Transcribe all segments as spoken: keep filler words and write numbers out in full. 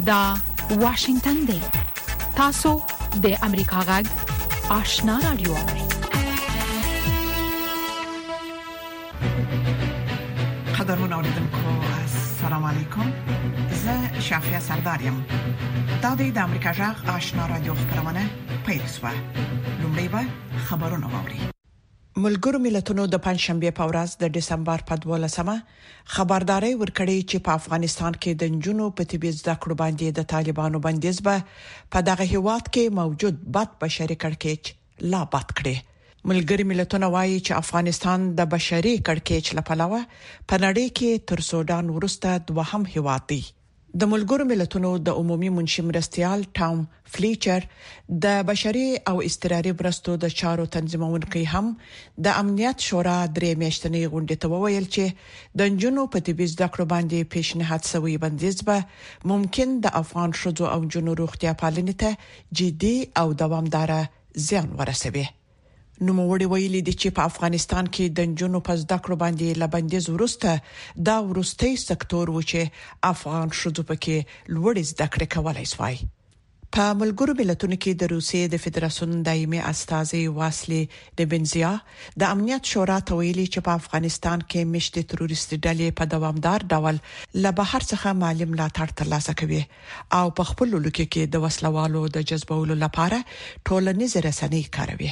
دا واشنگتن دی. تاسو د امریکا غږ آشنا رادیو اورئ. قدرمن اوریدونکو السلام علیکم. زه شافیا سردارم. دا د امریکا غږ آشنا رادیو خبرونه پیل شوه. لومړی به خبرونه واوري. ملګرو ملتونو د پنځشنبه په ورځ د دسمبر په دولسمه خبرداري ورکړې چې په افغانستان کې د جنونو په طبي زده کړو باندې د طالبانو بندیز به په دغه هیواد کې موجود بد بشري کړکېچ لا بد کړي. ملګری ملتونه وایي چې افغانستان د بشري کړکېچ لپاره په نړۍ کې تر سودان وروسته دوهم هیواد دی. د ملګرو ملتونو د عمومي منشي مرستيال ټام فلیچر د بشري او اضطراري مرستو د چارو تنظیمونکو هم د امنیت شورا درې میاشتنې غونډې ته وویل چې د جنونو په طبي زده کړو باندې پیشنهاد شوی بندیز به ممکن د افغان شذو او جنو روغتیا پالنې ته جدي او دوامدار زیان ورسوي. نو موړي ویلي دي چې په افغانستان کې د جنونو په زده کړو باندې لبندیز ورسته دا ورستي سکتور و چې افغان شذو پکې لوړ زده کړې کولای شوی. په ملګرو ملتونو کې د روسیې د فدراسیون دایمي استازي واسلي نبنزیا د امنیت شورا ته ویلي چې په افغانستان کې مشت تروریستي ډلې په دوامدار ډول له بهر څخه مالی ملاتړ ترلاسه کوي او په خپل لوکي کې د وسلوالو د جذبولو لپاره ټولنیز رسنۍ کاروي.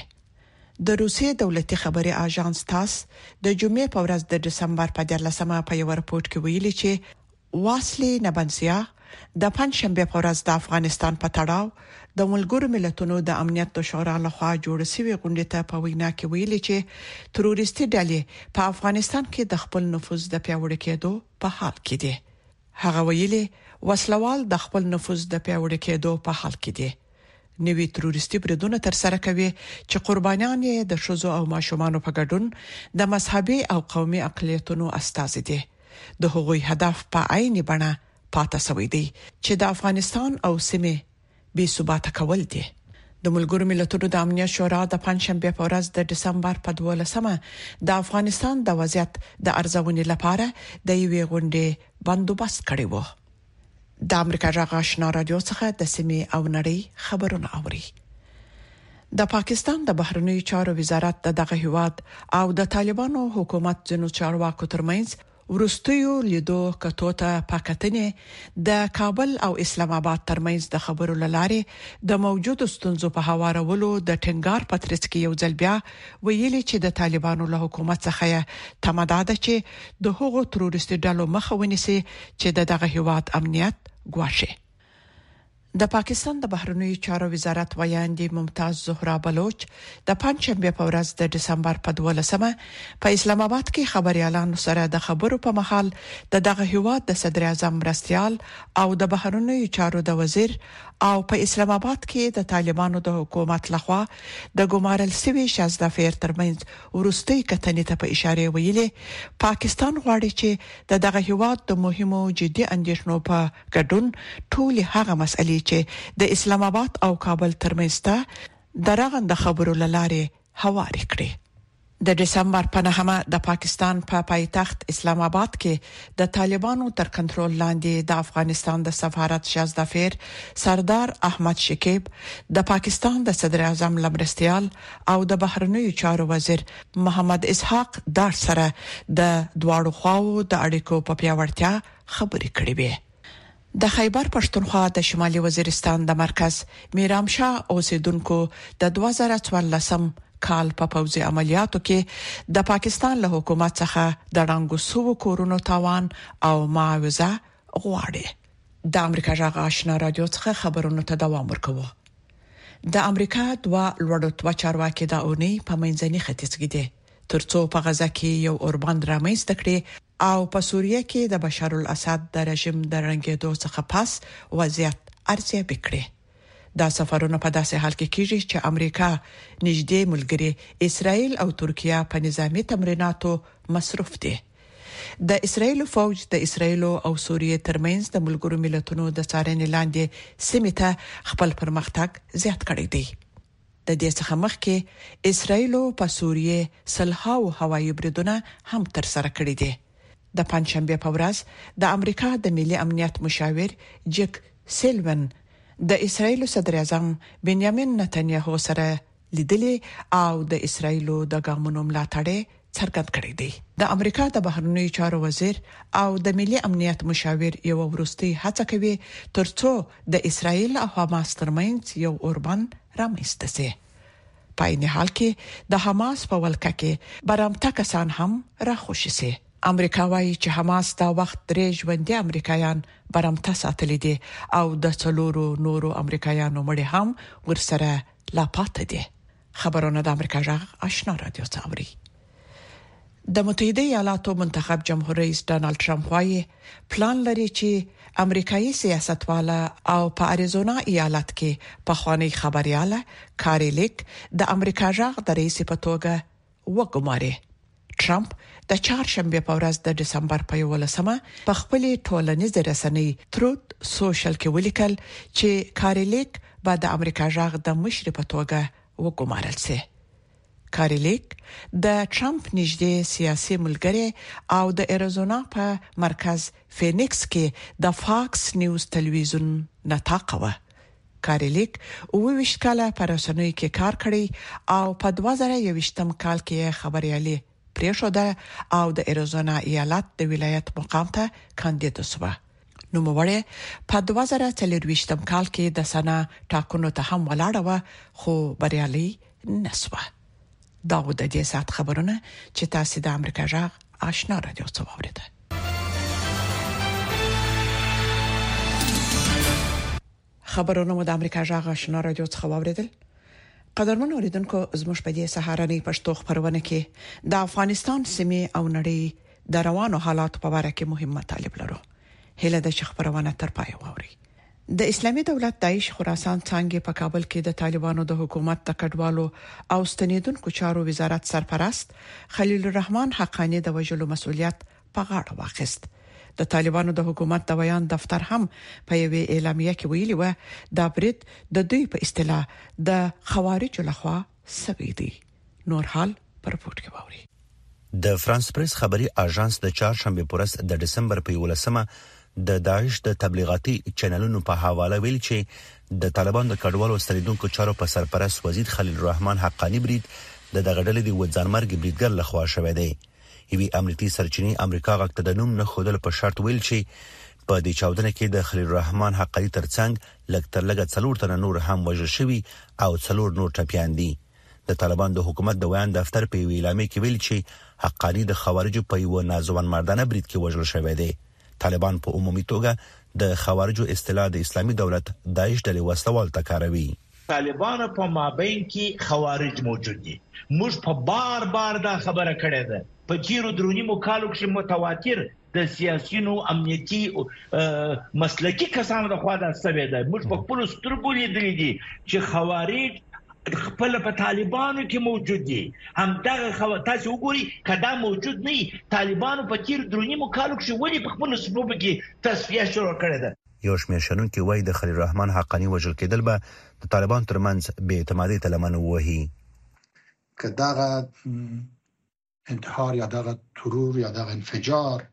د روسیې دولتي خبري اژانس تاس د جمعې په ورځ د دسمبر په دیارلسمه په یو راپورټ کې ویلي چې واسلي نبنزیا د پنځشنبه په ورځ د افغانستان په تړاو د ملګرو ملتونو د امنیت د شورا لخوا جوړ شوی غونډه ته په وینا کې ویلي چې تروریستي ډلې په افغانستان کې د خپل نفوذ د پیاوړي کېدو په حال کې دي. هغه ویلي وسلوال د خپل نفوذ د پیاوړي کېدو په حال کې دي. نوی تروریستي بریدونه تر سره کوي چې قربانیان یې د شذو او ماشومان په ګډون د مذهبي او قومي اقلیتونو استازي دي. د هغوی هدف په عین بڼه پاتې شوی دی چې د افغانستان او سیمې بې ثبات کول دي. د ملګرو ملتونو د امنیت شورا د پنځشنبه په ورځ د دسمبر په دولسمه د افغانستان د وضعیت د ارزونې لپاره د یوې غونډې بندوبست کړی و. د امریکا غږ آشنا رادیو څخه د سیمې او نړۍ خبرونه اوري. د پاکستان د بهرنیو چارو وزارت د دغه هیواد او د طالبانو حکومت جنو چارواکو ترمنځ ورستیو لیدو کتو ته پاکستاني د کابل او اسلام آباد ترمنځ د خبرو لارې د موجود ستونزو په هوارولو د ټنګار پترڅ کې یو ځل بیا ویلي چې د طالبانو له حکومت څخه تمداده چې د هغو تروریستي ډلو مخه ونیسي چې دغه هیواد امنیت ګواښي. د پاکستان د بهرنیو چارو وزارت ویاندې ممتاز زهرا بلوچ د پنځشنبه په ورځ د دسمبر په دولسمه په اسلام آباد کې خبريالانو سره د خبرو په مهال د دغه هیواد د صدر اعظم مرستيال او د بهرنیو چارو د وزیر او په اسلام آباد کې د طالبانو د حکومت لخوا د ګمارل سوي شازدافیر ترمنځ ورستي کتنې ته په اشاره ویلي پاکستان غواړي چې د دغه هیواد د مهمو جدي اندېښنو په ګډون ټول هغه مسئلې چې د اسلام آباد او کابل ترمنځ ته درغند خبرو لاره هواري کړي. د دسمبر په نهمه د پاکستان په پا پایتخت اسلام آباد کې د طالبانو تر کنټرول لاندې د افغانستان د سفارت شازدافیر سردار احمد شکیب د پاکستان د صدر اعظم لمرستيال او د بهرنیو چارو وزیر محمد اسحاق دار سره د دواړو خواو د اړیکو په پیاوړتیا خبرې کړې وې. د خیبر پښتونخوا د شمالي وزیرستان د مرکز میرامشاه اوسیدونکو د دوه زره څوارلسم کال په پوځي عملیاتو کې د پاکستان له حکومت څخه د ړنګو سو کورونو تاوان او معاوضه غواړي. د امریکا غږ آشنا رادیو څخه خبرونه ته دوام ورکوي. د امریکا دوا لوړو توا چارواکي د اونۍ په منځني ختیځ کې دي ترڅو په غزا کې یو اوربند رامنځته کړي او په سوریه کې د بشار الاسد د رژیم د رنګېدو څخه پس وضعیت ارزیابي کړي. دا سفرونه په داسې حال کې کیږي چې امریکا نږدې ملګری اسرائیل او ترکیه په نظامی تمریناتو مصروف دي. د اسرائیل فوج د اسرائیل او سوریه ترمنځ د ملګرو ملتونو د څارنې لاندې سیمه ته خپل پرمختګ زیات کړی دی. د دې څخه مخکې اسرائیل په سوریه سلهاو هوایي بریدونه هم تر سره کړی دي. د پنځشنبه په ورځ د امریکا د ملي امنیت مشاور جک سیلون د اسرایل صدر اعظم بنیامین نتنیاهو سره لیدلې او د اسرایل د ګامونو ملاتړ څرګند کړی دی. د امریکا د بهرنیو چارو وزیر او د ملي امنیت مشاور یو ورستي هڅه کوي ترڅو د اسرایل او حماس ترمنځ یو اوربند رامنځته شي. په این حال کې د حماس په ولکه کې برامته کسان هم راخوشي سي. امریکا وايي چې حماس دا وخت درې ژوندۍ امریکایان برامته ساتلي دي او د څلورو نورو امریکایانو مړي هم ورسره لا پاتې دي. خبرونه د امریکا جغ آشنا رادیو څاوري. د متحده ایالاتو منتخب جمهور رئیس ډانلډ ټرمپ وايي پلان لري چې امریکایي سیاستواله او په اریزونا ایالت کې په خواني خبرياله کاری لیک د امریکا جغ د رئیس په توګه وګماري. ټرمپ د چهارشنبه په ورځ د دسمبر په یولسمه په خپل ټولنیز رسنۍ تروت سوشل کې ولیکل چې کاری لیک به د امریکا جغ د مشر په توګه وګمارل شي. کاری لیک د ټرمپ نږدې سیاسي ملګری او د اریزونا په مرکز فینکس کې د فاکس نیوز تلویزیون نتاقوه. کاری لیک او ویشت کاله پر رسنیو کې کار کړی او په دوه زره یوویشتم کال کې خبريالي پریښوده او د اریزونا ایالت د ولایت مقام ته کاندید شو. نو موړې په دوه زره څلورویشتم کال کې د سنا ټاکنو ته هم ولاړه و خو بریالي نسوه. دا و د دې سات خبرونه چې تاسو د امریکا جغ آشنا رادیو څخه واوریده. خبرونه مو د امریکا جغ آشنا رادیو څخه واوریدل. قدرمن اوریدونکو زموږ په دې سهارنۍ پښتو خبرونه کې د افغانستان سیمې او نړۍ د روانو حالات په اړه کې مهم مطالب لرو. هله د خبرونه تر پای واوري. د اسلامي دولت داعش خراسان څنګه په کابل کې د طالبانو د حکومت د کډوالو او ستنیدونکو چارو وزارت سرپرست خلیل الرحمن حقانی د وجلو مسؤلیت په غاړه واخیست. د طالبانو د حکومت د بیان دفتر هم په یوه اعلامیه کې ویلي و دا برید د دوی په اصطلاح د خوارجو لخوا سوي دي. نور حال پر رپورت کې واوري. د فرانس پریس خبري اژانس د چهارشنبه پورس د دسمبر په یولسمه د داعش د تبلیغاتي چینلونو په حواله ویل چې د طالبان د کډوالو ستنیدونکو چارو په سرپرست وزیر خلیل الرحمن حقانی برید د دغه ډلې د وځانمرګ بریدګر لخوا شوی دی. هیوی امنیتي سرچینې امریکا غږ ته د نوم نه خودل په شرط ویل چې په دې چاودنه کې د خلیل الرحمن حقانی ترڅنګ لږ تر لږه څلور تنه نور هم وژل شوي او څلور نور ټپيان دي. د طالبان د حکومت د بیان دفتر په اعلامیه کې ویل چې حقانی د خوارجو په یو ناځوان مردانه برید کې وژل شوی دی. طالبان په عمومي توګه د خوارجو اصطلاح د اسلامي دولت داعش ډلې وسلوال تکاروي. طالبان په مابین کې خوارج موجود دي. موږ په بار بار دا خبره کړې ده. په چیرو درونی مکالو کې متواتر د سیاسيونو امنیتي مسلکی کسانو د خوا د سوي ده. موږ په خپل سترګو لیدلې دي چې خوارج خپل په طالبانو کې موجود دي. هم دغه خو تاسو وګورئ کدا موجود نه طالبانو په تیر درونی مکالو کې ولې په خپل سبب کې تصفیه شروع کړې ده. یو شمېر شنونکي وایي د خلیل الرحمن حقانی وژل کېدل به د طالبان ترمنځ بې اعتمادۍ ته لمن ووهي. که دغه انتحار یا دغه ترور یا دغه انفجار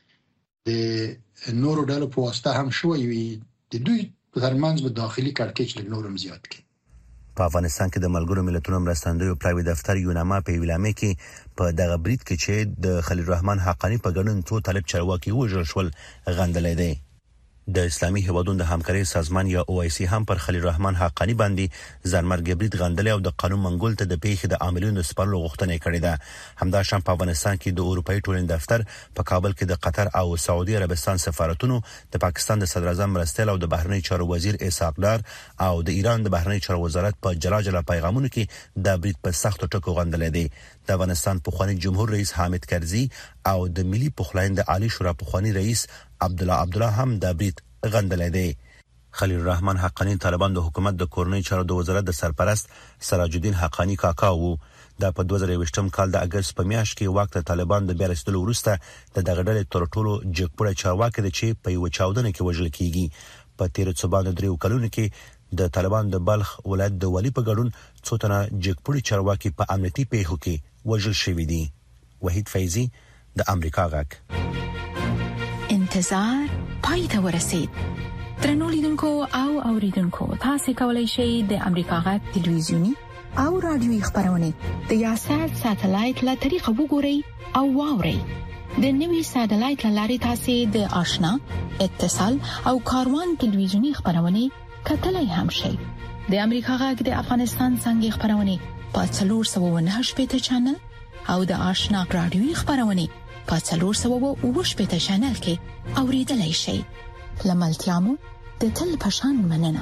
د نورو ډلو په واسطه هم شوی وي د دوی ترمنځ به داخلي کړکېچ لږ نور هم زیات کړي. په افغانستان کې د ملګرو ملتونو مرستندوی پرایوي دفتر یوناما په ویلامه کې په دغه برید کې چې د خلیل الرحمن حقانی په ګډون څو طالب چارواکي وژل شول غندلې دي. د اسلامي هیوادونو د همکارۍ سازمان یا او آی سی هم پر خلیل الرحمن حقانی باندې ځانمرګ برید غندلې او د قانون منګول ته د پیښې د عاملینو سپارلو غوښتنه کړې ده. همدا شان په افغانستان کې د اروپאי ټولنې دفتر په کابل کې د قطر او سعودي عربستان سفارتونو د پاکستان د صدر اعظم مرستیال او د بهرنی چارو وزیر اسحاق ډار او د ایران د بهرنی چارو وزارت په جلا جلا پیغامونو کې د برید په سختو ټکو غندلې دي. د افغانستان پخوانی جمهور رئیس حامد کرزي او د ملي پخلاینې د عالی شورا پخوانی رئیس عبد الله عبدالله هم د برید غندلې دي. خلیل الرحمن حقانی طالبان د حکومت د کورنۍ چارو د وزارت د سرپرست سراج الدین حقانی کاکا وو. د په دوه زره یوویشتم کال د اگست په میاشت کې وخت طالبان د بیا رسیدلو وروسته د دغه ډلې تر ټولو جګپوړه چارواکي د چې په یو چاودنه کې وژل کیږي. په تیر څو باندې دریو کلونو کې د طالبان د بلخ ولایت د ولی په ګډون څو تنه جګپوړي چارواکي په امنیتي پیښو کې وژل شوي دي. وحید فیضی د امریکا غږ. انتظار پای ته ورسید. ترنو لیدونکو او اوریدونکو تاسو کولی شئ د امریکا غږ ټلویزیونی او رادیوي خبرونه د یاشات ساتلایت له طریقو وګورئ او واورئ. د نوي ساتلایت لارې تاسو د آشنا اتصال او کاروان ټلویزیونی خبرونه کتلای هم شئ. د امریکا غږ د افغانستان څنګه خبرونه په څلور سوه و نهه شپږ چینل او د آشنا رادیوي خبرونه په څلور سوه و اووه شپږ چینل کې اوریدلای شئ. لملتيامو د تل پشان مننه.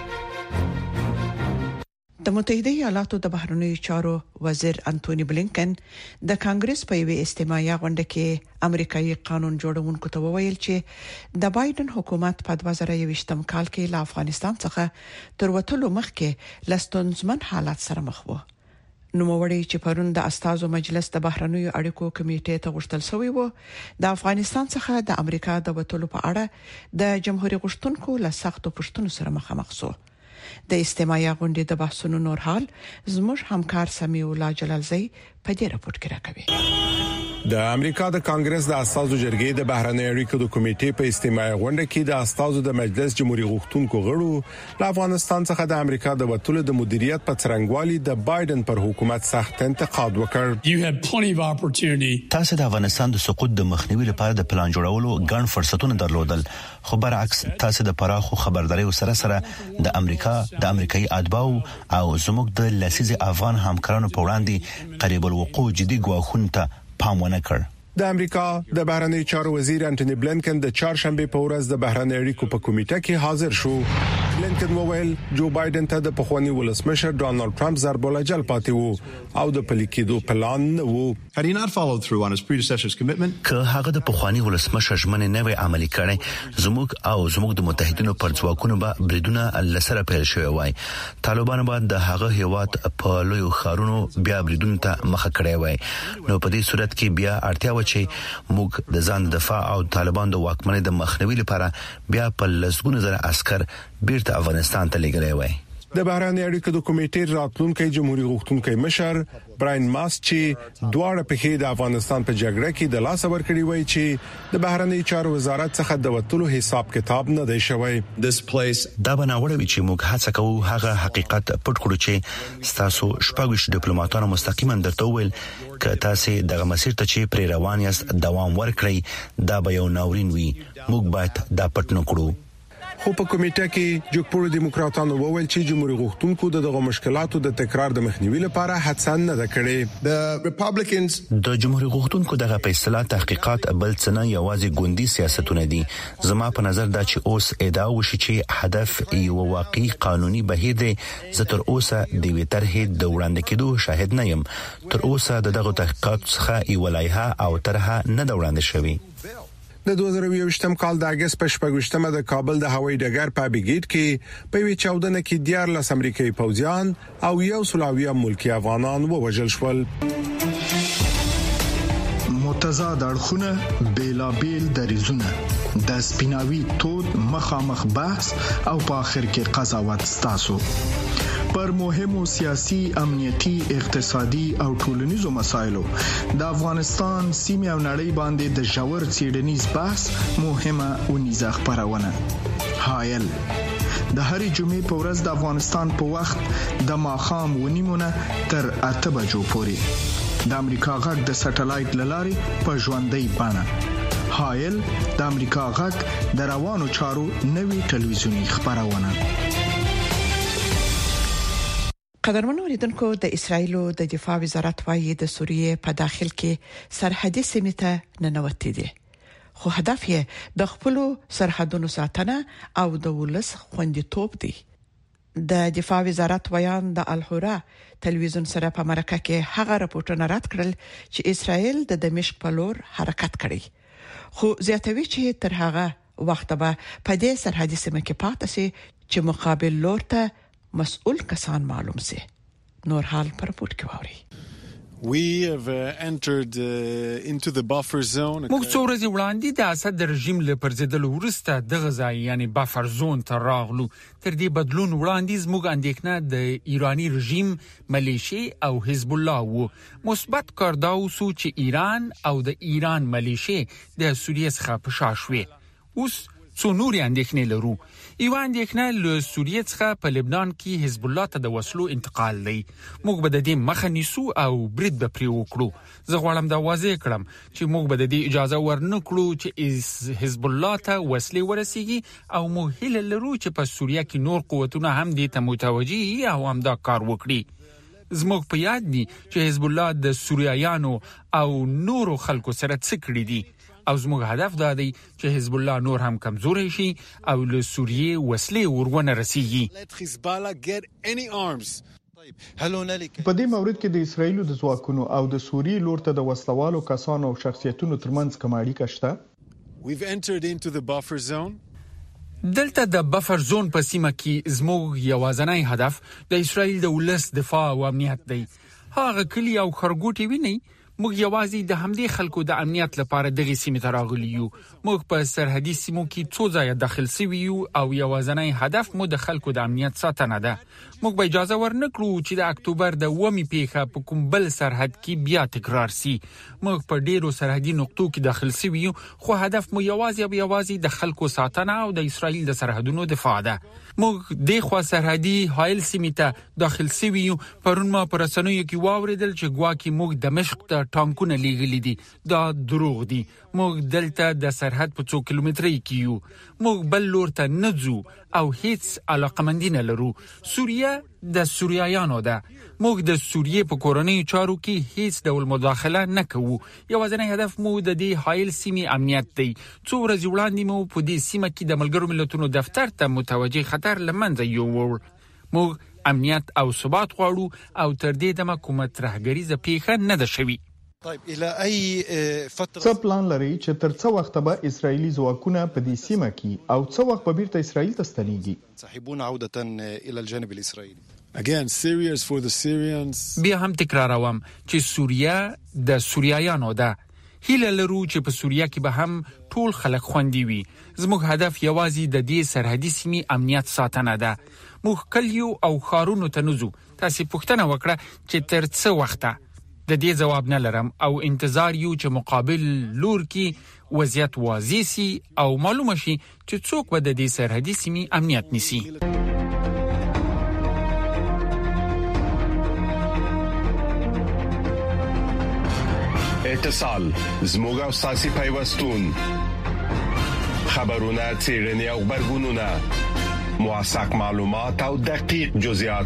د متحده ایالاتو د بهرنیو چارو وزیر انټونی بلینکن د کانګرس په یوه استماعي غونډه کې امریکایي قانون جوړونکو ته وویل چې د بایدن حکومت په دوه زره یوویشتم کال کې له افغانستان څخه تر وټلو مخکې لستونزمن حالات سره مخ وو. نو موړي چې پرون د استازو مجلس د بهرنیو اړیکو کمیټې ته غوښتل شوی وو د افغانستان څخه د امریکا د وټلو په اړه د جمهوریت غوښتونکو له سختو پښتنو سره مخامخ شو. د استماعي غونډې د بحثونو نور حال زموږ همکار سمیع الله جلالزئی په دې راپورټ کې راکوي. د امریکا د کانګرس د استازو جرګې د بهرنی اړیکو د کمیټې په استماعي غونډه کې د استازو د مجلس جمهوریت غوښتونکو غړو له افغانستان څخه د امریکا د وټولو د مدیریت په څرنګوالي د بایدن پر حکومت سخت انتقاد وکړ. تاسو د افغانستان د سقوط د مخنیوي لپاره د پلان جوړولو ګڼ فرصتونه درلودل، خو برعکس تاسو د پراخو خبرداري سره سره د امریکا د امریکایي اتباو او زموږ د لسیز افغان همکارانو په وړاندې قریب الوقوع جدي ګواښونه ته پام ونه کړ. د امریکا د بهرنی چارو وزیر انټونی بلینکن د چهارشنبه په ورځ د بهرنی اړیکو په کمیټه کې حاضر شو. بلینکن وویل جو بایدن ته د پخوانی ولسمشر ډانلډ ټرمپ ضرب الجل پاتې وو او د پلیکیدو پلان وو. Had he not followed through on his predecessor's commitment, که هغه د پخوانی ولسمشر ژمنه نه وي عملي کړي زموږ او زموږ د متحدینو پر ځواکونو به بریدونه لسره پیل شوی وای. طالبان به د هغه هیواد په لوی خارونو بیا بریدونه ته مخه کړی وای. نو په دې صورت کې بیا اړتیا چې موږ د ځان دفاع او طالبان د واکمنۍ د مخنیوي لپاره بیا په لسګونه زره عسكر بیرته افغانستان ته لګړې وای. د بهرنی اړیکو د کمیټې راتلونکي جمهوریت غوښتونکي مشر براین ماس چې دواړه په د افغانستان په جګړه کې د لاس ور کړی وای چې د بهرنی چارو وزارت څخه د وټولو حساب کتاب نه دی شوی. دا بناوړوي چې موږ هڅه کوو هغه حقیقت پټ کړو چې تاسو شپږ ډیپلوماټانو مستقیما درته ویل ک تاسو دغه مسیر ته چې پر روان یاست دوام ورکړئ دا به یو ناورین وي. موږ باید دا پټ نه کړو. خو په کمیټه کې جګپور دیموکراتانو وویل چې جمهوریت غوښتونکو دغه مشکلاتو د تکرار د مخنیوي لپاره هڅه نه ده کړې. the Republicans د جمهوریت غوښتونکو دغه فیصله تحقیقات بل څه نه یوازې ګوندی سیاستونه دي. زما په نظر دا چې اوس ادعا وشي چې هدف یو واقعي قانوني بهیر دی. زه تر اوسه د وی طرحې د وړاندې کېدو شاهد نه یم. تر اوسه دغه تحقیقات څخه یو لایحه او طرحه نه دا وړاندې شوی. د دوه زره یوویشتم کال د اگست په شپږمه د کابل د هوایي ډګر په بیګیټ کې په وی چاودنه کې دیارلس امریکایي پوځیان او یو سلاوي ملکی افغانان ووژل شول. متضاد اړخونه بیلابیل دریزونه د سپیناوي تود مخامخ بحث او په اخر کې قضاوت ستاسو پر مهمو سیاسي، امنیتي، اقتصادي او ټولنیزو مسایلو د افغانستان سیمه او نړۍ باندې د ژور څېړنیز بحث مهمه ونیزه خبرونه. حایل د هرې جمعې په ورځ د افغانستان په وخت د ماخام ونیمونه تر اته بجو پورې د امریکا غږ د سټلایټ لارې په ژوندۍ بڼه. حایل د امریکا غږ د روانو چارو نوي ټلویزیونی خبرونه. قدرمنو اوریدونکو د اسرایل د دفاع وزارت وايي د سوریې په داخل کې سرحدي سیمه ته ننوتې دي. خو هدف یې د خپل سرحدونو ساتنه او د ولس خوندیتوب دی. د دفاع وزارت ویان د الحورا تلویزیون سره په مرکه کې هغه راپورټونه رد کړل چې اسرایل د دمشق په لور حرکت کړی. خو زیاتوي چې تر هغه وخت به په دې سرحدي سیمه کې پاتې شي چې مقابل لور ته مسؤل کسان معلوم سي. نور حال پر پورت کې ووري. We have uh, entered uh, into the buffer zone. موږ څو ورځې وړاندې د اسد رژیم له پرځېدلو وروسته د غزا یعنی بفر زون ته راغلو. تر دې بدلون وړاندې زموږ اندېښنه د ایرانی رژیم، ملیشي او حزب الله وو. مثبت کار دا وسو چې ایران او د ایران ملیشي د سوریې څخه په شا شوې. اوس څو نور اندېښنې لرو. یو اندېښنه له سوریې څخه په لبنان کې حزب الله ته د وسلو انتقال دی. موږ به د دې مخه نیسو او برید به پرې وکړو. زه غواړم دا واضح کړم چې موږ به د دې اجازه ورنکړو چې حزب الله ته وسلې ورسیږي او موږ هیله لرو چې په سوریه کې نور قوتونه هم دې ته متوجه وي او هم دا کار وکړي. زموږ په یاد دي چې حزب الله د سوریایانو او نورو خلکو سره څه کړي دي او زموږ هدف دا دی چې حزب الله نور هم کمزوري شي او له سوریې وسلې ورونه رسیږي. په دې مورد کې د اسرایل د ځواکونو او د سوریې لور ته د وسلوالو کسانو او شخصیتونو ترمنځ کوم اړیکه شته؟ We've entered into the buffer zone. دلته د بفر زون په سیمه کې زموږ یوازینی هدف د اسرایل د ولس دفاع او امنیت دی. هغه کلی او خرګوټي ویني موږ یوازې د همدې خلکو د امنیت لپاره دغه سیمه ته راغلي یو. موږ په سرحدي سیمو کې څو ځای داخل سوي یو او یوازینی هدف مو د خلکو د امنیت ساتنه ده. موږ به اجازه ورنکړو چې د اکتوبر د اوومې پیښه په کوم بل سرحد کې بیا تکرار سي. موږ په ډیرو سرحدي نقطو کې داخل سوي یو خو هدف مو یوازې او یوازې د خلکو ساتنه او د اسرایل د سرحدونو دفاع ده. موږ د خوا سرحدي حایل سیمه ته داخل سوي یو. پرون ما پر رسنیو کې واوریدل چې ګواکې موږ دمشق ته ټانکونه لیږلي دي. دا دروغ دي. موږ دلته د سرحد په څو کیلومترۍ کې یو. موږ بل لور ته نه ځو او هیڅ علاقمندي نه لرو. سوریه د سوریایانو ده. موږ د سوریې په کورنۍ چارو کې هیڅ ډول مداخله نه کوو. یوازینی هدف مو د دې حایل سیمې امنیت دی. څو ورځې وړاندې مو په دې سیمه کې د ملګرو ملتونو دفتر ته متوجه خطر لمنځه یووړ. موږ امنیت او ثبات غواړو او تر دې دمه کومه ترهګریزه پیښه نه ده شوې. طيب الى اي فتره څه پلان لري چې تر څو وخت به اسرایلی ځواکونه په دې سیمه کې او څو وخت به بیرته اسرایل ته ستنیږي؟ صاحبون عوده الى الجانب الاسرائيلي. Again, Syria is for the Syrians. بیا هم تکراروم چې سوریه د سوریایانو ده. هیله لرو چې په سوریه کې به هم ټول خلک خوندي وي. زموږ هدف یوازې د دې سرحدي سیمې امنیت ساتنه ده. موږ کلیو او خارونو ته نزو. تاسو پوښتنه وکړه چې تر څو وخته. د دې جواب نه لرم او انتظار یو چې مقابل لور کې وضعیت واضح سي او معلومه شي چې څوک به د دې سرحدي سیمې امنیت نیسي. اتصال زموږ او ساسي پیوستون خبرونه چیرنی او خبرګونونه موثق معلومات او دقیق جزئیات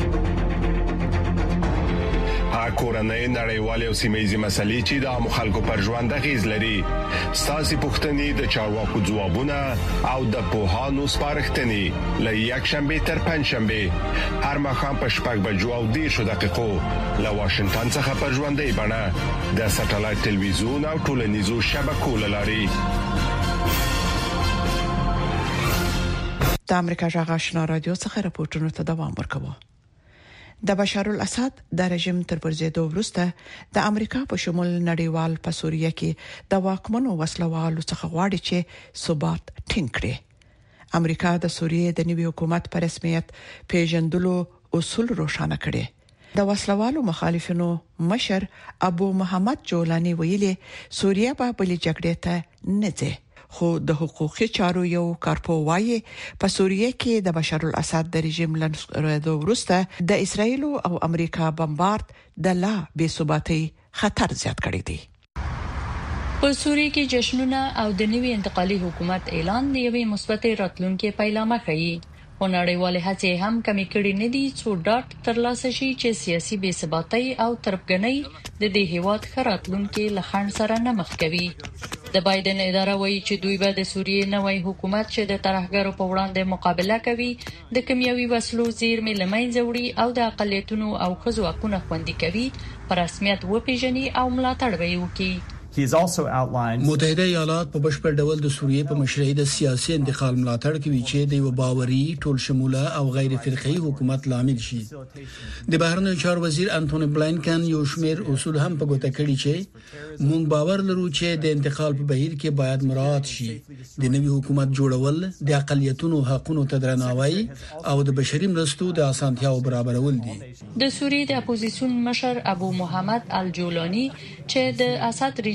کورنۍ نړیوالې او سیمه‌یزې مسلې چې د مخالکو پر ژوند غیز لري. ساسي پوښتنې د چارواکو ځوابونه او د پوهانو سپارښتنې له یک شنبه تر پنځ شنبه هر مخام په شپږ بجو او دیرشو دقیقو له واشنگټن څخه پر ژوندۍ بڼه د ساتلایت تلویزیون او ټولنیزو شبکو لاري. د امریکا جغ آشنا رادیو څخه راپورټونه ته دوام ورکوي. د بشار الاسد د رژیم تر پرځېدو وروسته د امریکا په شمول نړیوال په سوریه کې د واکمنو وسلوالو څخه غواړي چې ثبات ټینګ کړي. امریکا د سوریې د نوي حکومت په رسمیت پیژندلو اصول روښانه کړي. د وسلوالو مخالفینو مشر ابو محمد جولانی ویلي سوریه په بلې جګړې ته نه ځي. خو د حقوقي چارو یو کارپوهي په سوریه کې د بشار الاسد د رژیم لنډو وروسته د اسرایل او امریکا بمبارد د لا بې ثباتۍ خطر زیات کړی دی. په سوریه کې جشنونه او د نوي انتقالي حکومت اعلان د یوې مثبتې راتلونکې پیلامه کوي. خو نړیوالې هڅې هم کمی کړي نه دي څو ډاټ ترلاسه شي چې سیاسي بې ثباتۍ او تربګنۍ د دې هیواد خراتلونکو لخند سره نه مخ کوي. د بایدن اداره وایي چې دوی به د سوریې نوی حکومت چې د ترهګرو په وړاندې مقابله کوي د کیمیاوي وسلو زیرمې له منځه وړي او د اقلیتونو او ښځو حقوقونه خوندي کوي په رسمیت وپیژني او ملاتړ وکړي. متحده ایالات په بشپړ ډول د سوریې په مشرۍ د سیاسي انتقال ملاتړ کوي چې د یو باوري ټول شموله او غیر فرقي حکومت لامل شي. د بهرنیو چارو وزیر انټونی بلینکن یو شمېر اصول هم په ګوته کړي چې موږ باور لرو چې د انتقال په بهیر کې باید مراعات شي. د نوي حکومت جوړول د اقلیتونو حقوقو ته درناوی او د بشري مرستو د اسانتیاو برابرول دي. د سوریې د اپوزیسیون مشر ابو محمد الجولانی چې د اسد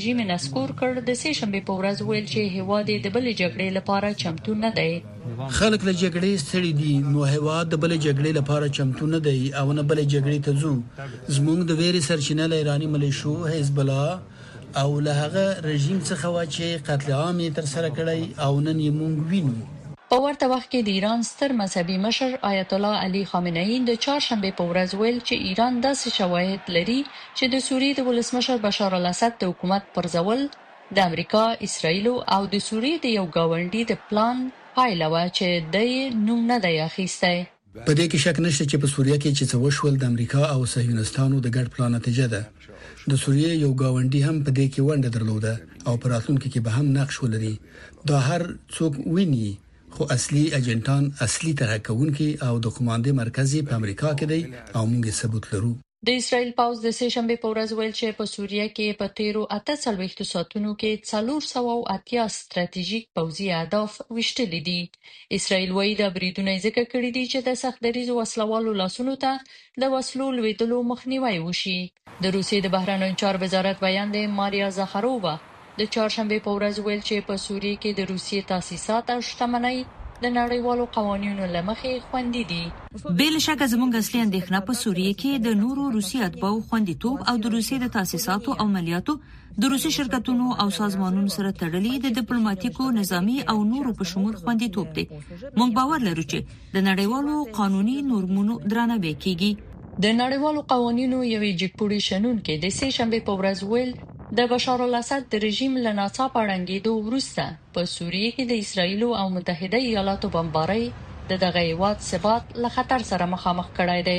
رژیم نسکور کړ د سه شنبه په ورځ ویل چې هیواد د بلې جګړې لپاره چمتو نه دی. خلک له جګړې ستړي دي، نو هیواد د بلې جګړې لپاره چمتو نه دی او نه بلې جګړې ته ځو. زموږ د ویرې سرچینه له ایرانی ملیشو، حزب الله او له هغه رژیم څخه وا چې قتل عام تر سره کړی او نن یې مونږ وینو. په ورته وخت کې د ایران ستر مذهبي مشر آیت الله علي خامنه‌ای د چهارشنبه په ورځ ویل چې ایران داسې شواهد لري چې د سوریې د ولسمشر بشار الاسد د حکومت پرځول د امریکا، اسرائیل او د سوریې د یو گاونډي د پلان پایله و چې د نوم نه دی اخیستی. په دې کې شک نشته چې په سوریه کې چې څه وشول د امریکا او صهیونستانو د ګډ پلان نتیجه ده. د سوریې یو گاونډي هم په دې کې ونډه درلوده او پر راتلونکي کې به هم نقش ولري. دا هر څوک ویني، خو اصلي اجنټان، اصلي ترکونکي او د قوماندې مرکزي په امریکا کې دی او موږ ثبوت لرو. د اسرائیل پاوز د سه شنبه په ورځ ویل چې په سوریه کې په تیرو اته څلوېښتو ساعتونو کې څلور سوه اتیا ستراتیژیک پوځي اهداف وشتلي دي. اسرائیل وايي د بریدونو ځکه کړی دي چې د سختدریزو وسلوالو لاسونو ته د وسلو لویدلو مخنیوي وشي. د روسیې د بهرنیو چارو وزارت بیان دی ماریا زخارووا د چهارشنبه په ورځ ویل چې په سوریه کې د روسیې تاسیسات او شتمنۍ د نړیوالو قوانینو لمخې خوندي دي. بل شکه زموږ اصلي اندېښنه په سوریه کې د نورو روسي اتباعو خوندیتوب او د روسیې د تاسیساتو او عملیاتو د روسي شرکتونو او سازمانونو سره تړلې د ډیپلوماټیکو، نظامی او نورو په شمول خوندیتوب دي. موږ باور لرو چې د نړیوالو قانوني نورمونو درناوی کیږي. د نړیوالو قوانینو یوې جګپوړي شنونکو د سه شنبه په ورځ ویل د بشار الاسد د رژیم له ناڅاپه ړنګېدو وروسته په سوریه کې د اسرائیل او متحده ایالاتو بمبارۍ د دغه هیواد ثبات له خطر سره مخامخ کړای دی.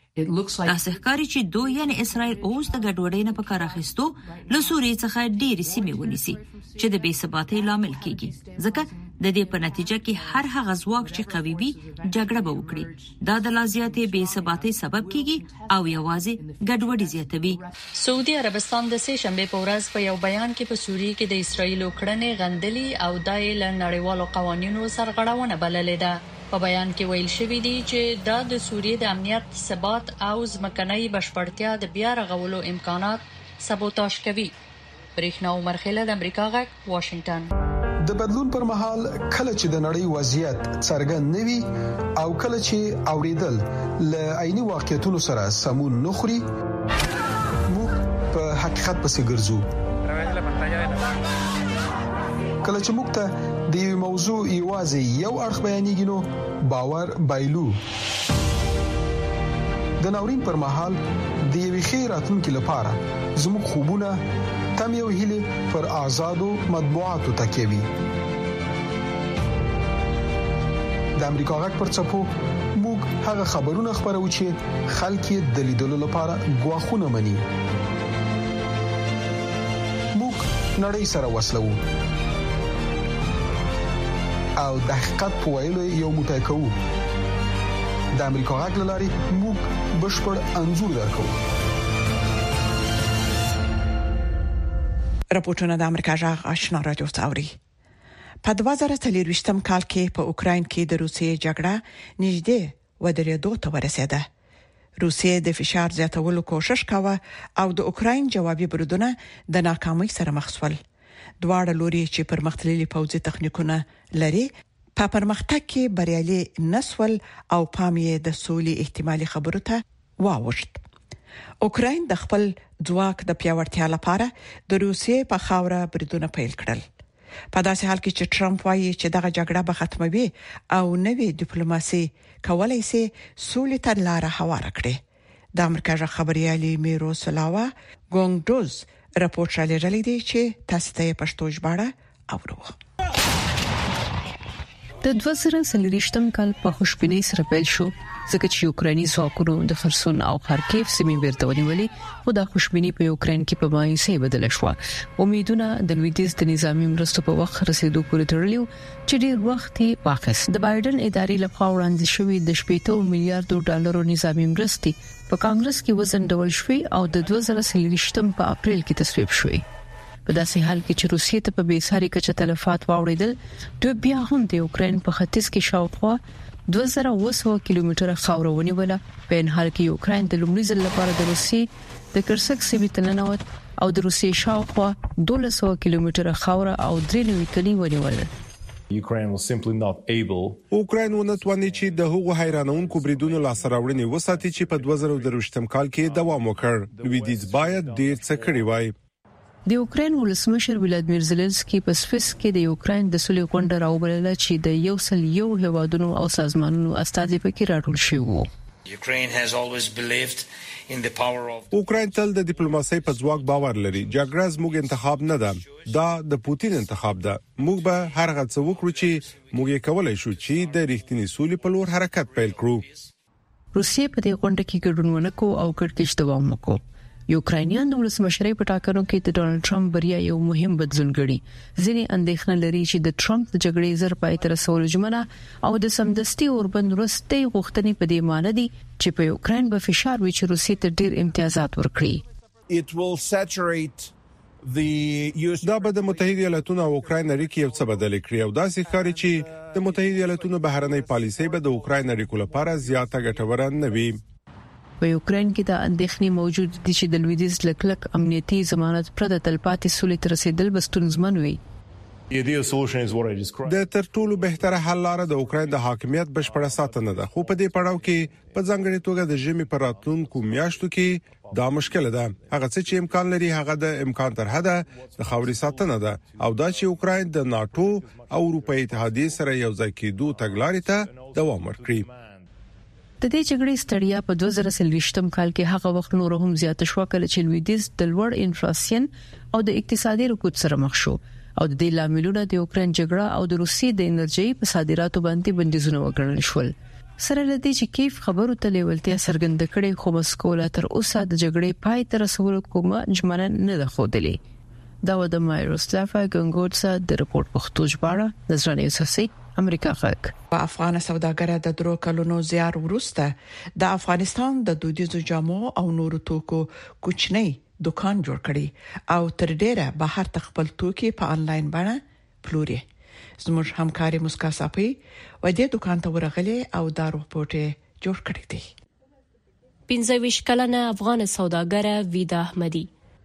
تاسو ښکاري چې دوی یعنی اسرائیل اوس د ګډوډۍ نه په کار اخیستو له سوریې څخه ډېری سیمې ونیسي چې د بې ثباتۍ لامل کیږي. ځکه د دې په نتیجه کې هر هغه ځواک چې قوي وي جګړه به وکړي. دا د لازیاتې بې ثباتۍ سبب کیږي او یوازې ګډوډي زیاتوي. سعودي عربستان د سه شنبه په ورځ په یو بیان کې په سوریه کې د اسرائیل کړنې غندلي او دای له نړیوالو قوانینو سرغړونه بللې ده. په بیان کې ویل شوی دی چې دا د سوریې د امنیت، ثبات او ځمکنۍ بشپړتیا د بیا رغولو امکانات سبوتاژ کوي. برېښنا عمر خیله د امریکا غږ، واشنگټن. د بدلون پر مهال کله چې د نړۍ وضعیت څرګند نوي او کله چې اوریدل ل عیني واقعیتونو سره سمون نخري، موږ په حقیقت پسې ګرځو. کله چې موږ ته د یو موضوع یوازې یو اړخ بیانېږي نو باور بایلو. د ناورین پر مهال د یوې ښې راتلونکي لپاره زموږ خوبونه تم یو هیله پر آزادو مطبوعاتو تکیوي. د امریکا غږ پر چپو موږ هغه خبرونه خبرو چې خلک یې د لیدلو لپاره غواخونه مني. موږ نړۍ سره وسلو او د حقیقت په ویلو یو موټی کوو. د امریکا غږ لاري موږ بشپړ انځور درکو. راپورټونه د امریکا غږ آشنا رادیو څاوري. په دوه زره څلورویشتم کال کې په اوکرين کې د روسیې جګړه نږدې ودرېدو ته ورسېده. روسیې د فشار زیاتولو کوشش کاوه او د اوکرين جوابي بریدونه د ناکامۍ سره مخ شول. دواړه لوري چې پرمختللي پوځي تخنیکونه لري په پرمختګ کې بریالي نسول او پام یې د سولې احتمالي خبرو ته واوښت. اوکرين د خپل ځواک د پیاوړتیا لپاره د روسیې په خاوره بریدونه پیل کړل. په داسې حال کې چې ټرمپ وایي چې دغه جګړه به ختموي او نوې ډیپلوماسي کولای شي سولې ته لار هواره کړي. د امریکا ژغ خبريالي میرو سلاوا ګونګډوز راپورټ را لري دی چې تاسو ته پښتو ژباړه اورو. د دوه زره څلورویشتم کال په خوشبینۍ سره پیل شو ځکه چې یوکراني ځواکونو د خرسون او خارکیف سیمې بیرته ونیولې. خو د خوشبینۍ په یوکرين کې په مایوسۍ بدل شو. امیدونه د لویدیځ د نظامی مرستو په وخت رسیدو پورې تړلیو چې ډیر وخت یې واخیست. د بایدن ادارې لخوا وړاندې شوې د شپږ میلیارډ ډالرو نظامی مرستې په کانګرس کې وزندول شوې او د دوه زره څلورویشتم په اپریل کې تصویب شوې. په داسې حال کې چې روسیې ته په بیساري کچه تلفات واوریدل، دوی بیا هم د یوکرين په ختیځ کې شاوخوا دوه زره اوه سوه کیلومتره خاوره ونیوله. په ان حال کې یوکرين د لومړي ځل لپاره د روسیې د کرسک سیمې تلنوت او د روسیې شاوخوا دولس سوه کیلومتره خاوره او درې نوي کلي ونیول. Ukraine was simply not able. اوکراین ونتوانی چې د هغو حیرانونکو بریدونو لاسراوړنې وساتي چې په دوه زره درویشتم کال کې دوام وکړ. لویدیز باید ډیر څه کړی وای. د اوکراین ولسمشر ولادیمیر زيلنسکي په سویس کې د اوکراین د سولې غونډه راوبلله چې د یو سل یو هیوادونو او سازمانونو استازي پکې راټول شوي وو. Ukraine has always believed in the power of اوکراین تل د ډیپلوماسۍ په ځواک باور لري. جګړه زموږ انتخاب نه ده، دا د پوتین انتخاب ده. موږ به هر هغه څه وکړو چې موږ یې کولای شو چې د ریښتینی سولې په لور حرکت پیل کړو. روسیې په دې غونډه کې ګډون ونکړ او کړکېچ دوام وکړ. یوکرانیان د ولسمشرۍ په ټاکنو کې د ډونالد ټرمپ بریا یو مهم بدلون ګڼي. ځینې اندېښنه لري چې د ټرمپ د جګړې زر پای تر رسولو ژمنه او د سمدستي اوربند وروستي غوښتنې په دې معنی دي چې په یوکران به فشار وي چې روسیې ته ډېر امتیازات ورکړي. It will saturate the دا به د متحده ایالاتونو او اوکراین اړیکې یو څه بدل کړي او داسې ښکاري چې د متحده ایالاتونو بهرنۍ پالیسۍ به د اوکراین اړیکو لپاره زیاته ګټوره نه وي. په یوکران کې د اندېښنې موجود دي چې د لویدیز لکلک امنیتي ضمانت پر د تلپاتې سولې تر رسیدل بستونزمن وي. د تر ټولو بهتره حل لاره د اوکراین د حاکمیت بشپړه ساتنه ده، خو په دې پړاو کې په ځانګړي توګه د ژمي پر راتلونکو میاشتو کې دا مشکل ده. هغه څه چې امکان لري هغه د امکان تر حده د خاوري ساتنه ده او دا چې اوکراین د ناتو او اروپאי اتحادیه سره یو ځای کېدو تګلارې ته دوام ورکړي. د دې جګړې ستړیا په دوه زره څلوېښتم کال کې هغه وخت نور هم زیات شو کله چې لویدیز د لوړ انفلیسیون او د اقتصادي رکود سره مخ شو او د دې لاملونه د اوکراین جګړه او د روسیې د انرژي په صادراتو باندې بندیزونه وکړل شول. سره لدی چې کیف خبرو ته لیولتیا سرګند کړي خو مسکو لا تر اوسه د جګړې پای ته رسولو کومه ژمنه نه ده خوده. دا و د مایروسلافا ګنګوټسا د رپورت پښتو ژباړه د ځواني اساسي امریکا خلک. په افغان سوداګر د درو کلونو زیار وروسته د افغانستان د دودیزو جامو او نورو توکو کوچنی دکان جوړ کړي او تر ډیره بهر تخپل توکي په انلاین باندې پلوري. زموږ همکاري مسکا صافي و دې دکان ته ورغلي او دا رپورټ جوړ کړی دی. پنځه ویشت کلنه افغان سوداګر ویدا احمدي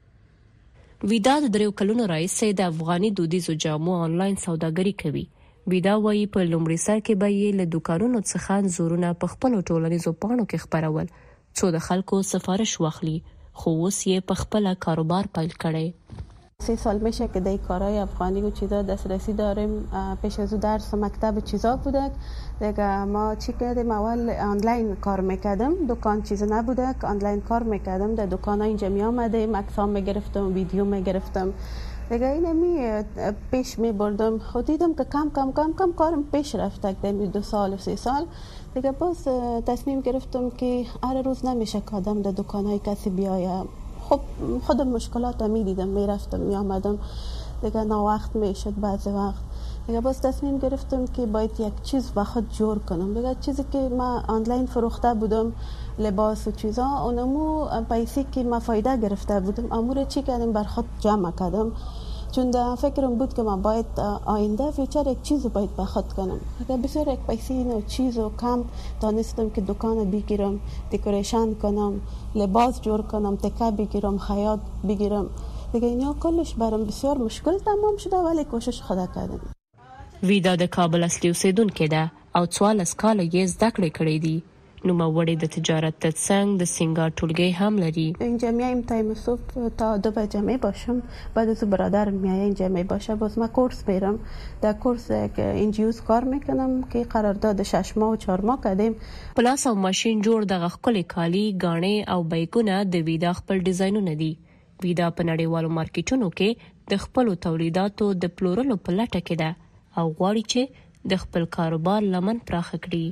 ویدا د درو کلونو راځي د افغاني دودیزو جامو انلاین سوداګري کوي. ویدا وايي په لومړي سر کې به یې له دکانونو څخه زورونه په خپل ټولنیزو پاڼو کې خبرول څو د خلکو سفارش واخلي، خو اوس یې په خپل کاروبار پیل کړی. سه سال میشه که در کارهای افغانی و چیزا دسترسی داریم. پیش از درس مکتب چیزا بودک دیگه ما چی کردیم اول آنلاین کار میکردم، دکان چیز نبودک، آنلاین کار میکردم، در دکان ها اینجا می آمدیم، عکسام میگرفتم، ویدیو میگرفتم دیگه اینمی پیش می بردم. خود دیدم که کم کم کم کم کارم پیش رفت در دو سال و سه سال دیگه. باز تصمیم گرفتم که هر روز نمیشه که آدم در دکانهای کسی بیایه. خب خودم مشکلات می دیدم، می رفتم می آمدم دیگه، نا وقت می شد بعضی وقت دیگه. باز تصمیم گرفتم که باید یک چیز با خود جور کنم دیگه. چیزی که ما آنلاین فروخته بودم لباس و چیزا اونمو پیسی که ما فایده گرفته بودم امور چی کردم بر خود جمع کردم، چون در فکرم بود که من باید آینده فیچر یک چیز باید به خود کنم. اگر بسیار یک پیسی و چیز و کم دانستم که دکان بگیرم، دکوریشن کنم، لباس جور کنم، تکه بگیرم، خیاط بگیرم دیگه. اینا کلش برام بسیار مشکل تمام شده ولی کوشش خدا کردم. ویدا د کابل اصلي اوسیدونکې ده او څوارلس کاله یې زده کړې کړې دي. نوموړې د تجارت ترڅنګ د سینګار ټولګی هم لري. اینجا میایم تایم صبح تا دو بجه می باشم، بعد از برادر میای اینجا می باشه، باز ما کورس میرم. در کورس انجیوز کار میکنم که قرارداد شش ماه و چهار ماه کردیم. پلاس او ماشین جوړ دغه خپل کالی غاڼې او بیګونه د ویدا خپل ډیزاینونه دي. ویدا په نړیوالو مارکیټونو کې د خپل تولیداتو د پلورلو په لټه کې ده او غواړي چې د خپل کاروبار لمن پراخ کړي.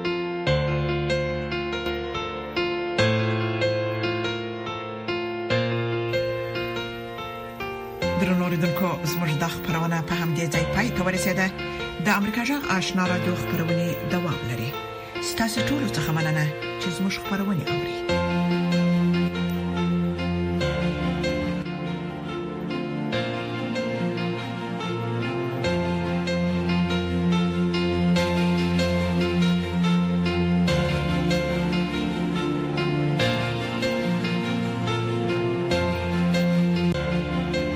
درنو اوریدونکو زموږ د خبرونه په همدې ځای پای ته ورسیده. د امریکا جغ آشنا رادیو خبرونه دوام لري. ستاسو ټول څه مننه چې زموږ خبرونه اوري.